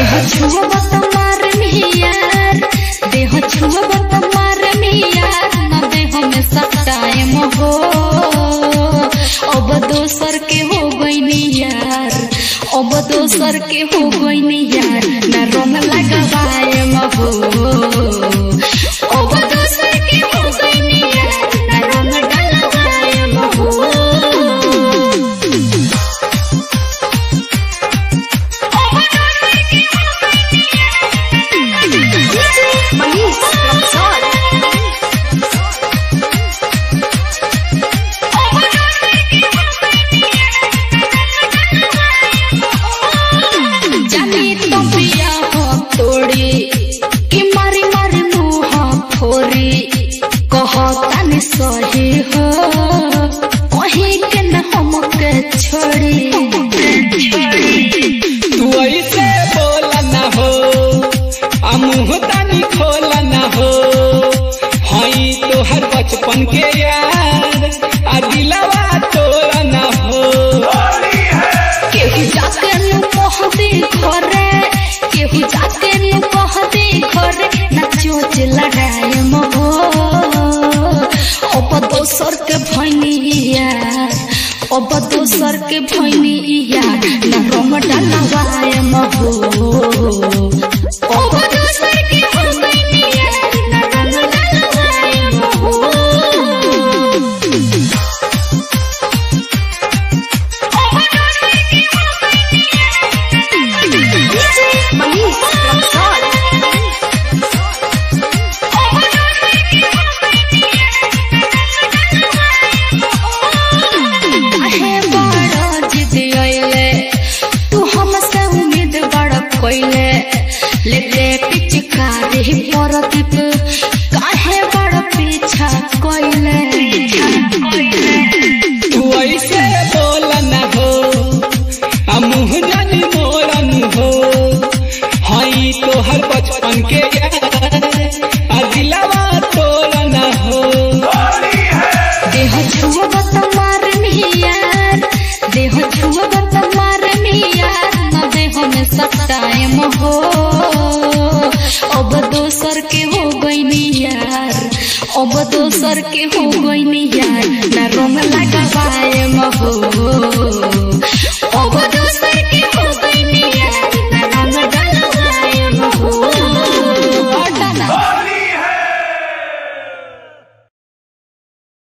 देह छुआ बतमार मियार, देह छुआ बतमार मियार, न देह में सटाएम हो। अब दोसर के हो गईनी यार, अब दोसर के हो गईनी यार, न रंग लगावाएम हो। अब दोसर के हो गईनी यार, न रंग डलवाएम हो। सही हो वही के न हमके छोड़ी, तू ऐसे बोला न हो, मुँह तानी खोला न हो। हई तो हर बचपन के यार, दिलवा तोड़ा न हो। केहू जाके नु कह दे घरे, केहू जाके नु कह दे घरे, न चोच लड़ाएम हो। अब दोसर के भैनी यार, अब दोसर के भैनी यार, न रंग डलवाएम हो। अब दोसर के भैनी यार, न रंग डलवाएम हो। लेके पिचकारी परदीप काहे बड़ पीछा कोइले। तू ऐसे बोला न हो, मुँह जानी मोरन हो। हई तो हर बचपन के यार, दिलवा तोड़ा न हो। देह छुआ बतमार मियार, देह छुआ बतमार मियार, न देह में सटाएम हो। अब दोसर के हो गईनी यार, अब दोसर के हो गईनी यार, न रंग लगावाएम हो।